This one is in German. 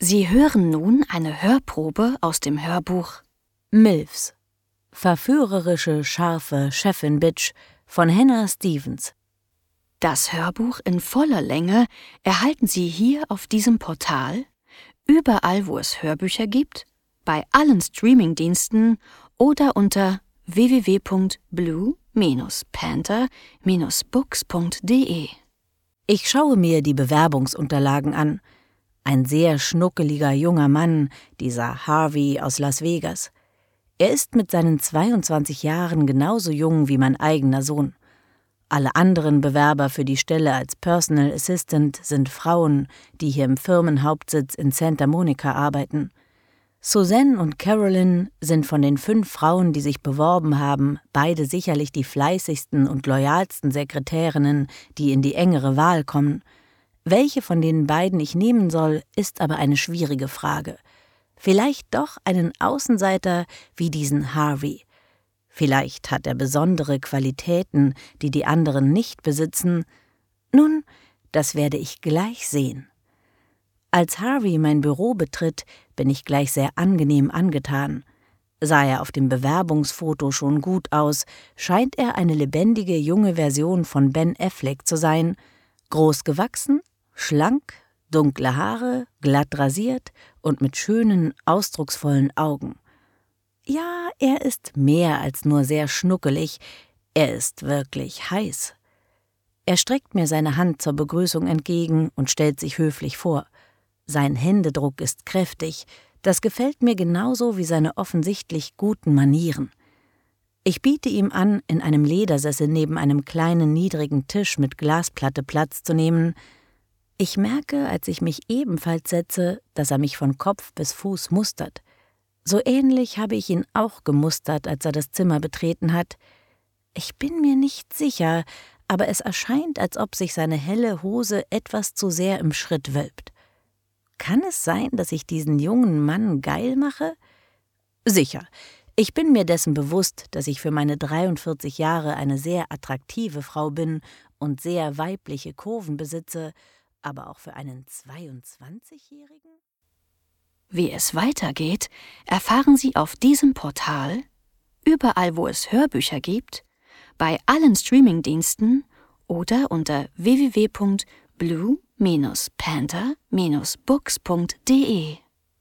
Sie hören nun eine Hörprobe aus dem Hörbuch MILFs – Verführerische, scharfe Chefin-Bitch von Hannah Stevens. Das Hörbuch in voller Länge erhalten Sie hier auf diesem Portal, überall wo es Hörbücher gibt, bei allen Streamingdiensten oder unter www.blue-panther-books.de. Ich schaue mir die Bewerbungsunterlagen an. Ein sehr schnuckeliger junger Mann, dieser Harvey aus Las Vegas. Er ist mit seinen 22 Jahren genauso jung wie mein eigener Sohn. Alle anderen Bewerber für die Stelle als Personal Assistant sind Frauen, die hier im Firmenhauptsitz in Santa Monica arbeiten. Suzanne und Carolyn sind von den 5 Frauen, die sich beworben haben, beide sicherlich die fleißigsten und loyalsten Sekretärinnen, die in die engere Wahl kommen. Welche von den beiden ich nehmen soll, ist aber eine schwierige Frage. Vielleicht doch einen Außenseiter wie diesen Harvey. Vielleicht hat er besondere Qualitäten, die die anderen nicht besitzen. Nun, das werde ich gleich sehen. Als Harvey mein Büro betritt, bin ich gleich sehr angenehm angetan. Sah er auf dem Bewerbungsfoto schon gut aus, scheint er eine lebendige junge Version von Ben Affleck zu sein. Groß gewachsen, schlank, dunkle Haare, glatt rasiert und mit schönen, ausdrucksvollen Augen. Ja, er ist mehr als nur sehr schnuckelig, er ist wirklich heiß. Er streckt mir seine Hand zur Begrüßung entgegen und stellt sich höflich vor. Sein Händedruck ist kräftig, das gefällt mir genauso wie seine offensichtlich guten Manieren. Ich biete ihm an, in einem Ledersessel neben einem kleinen, niedrigen Tisch mit Glasplatte Platz zu nehmen. Ich merke, als ich mich ebenfalls setze, dass er mich von Kopf bis Fuß mustert. So ähnlich habe ich ihn auch gemustert, als er das Zimmer betreten hat. Ich bin mir nicht sicher, aber es erscheint, als ob sich seine helle Hose etwas zu sehr im Schritt wölbt. Kann es sein, dass ich diesen jungen Mann geil mache? Sicher, ich bin mir dessen bewusst, dass ich für meine 43 Jahre eine sehr attraktive Frau bin und sehr weibliche Kurven besitze, aber auch für einen 22-Jährigen? Wie es weitergeht, erfahren Sie auf diesem Portal, überall wo es Hörbücher gibt, bei allen Streamingdiensten oder unter www.blue-panther-books.de.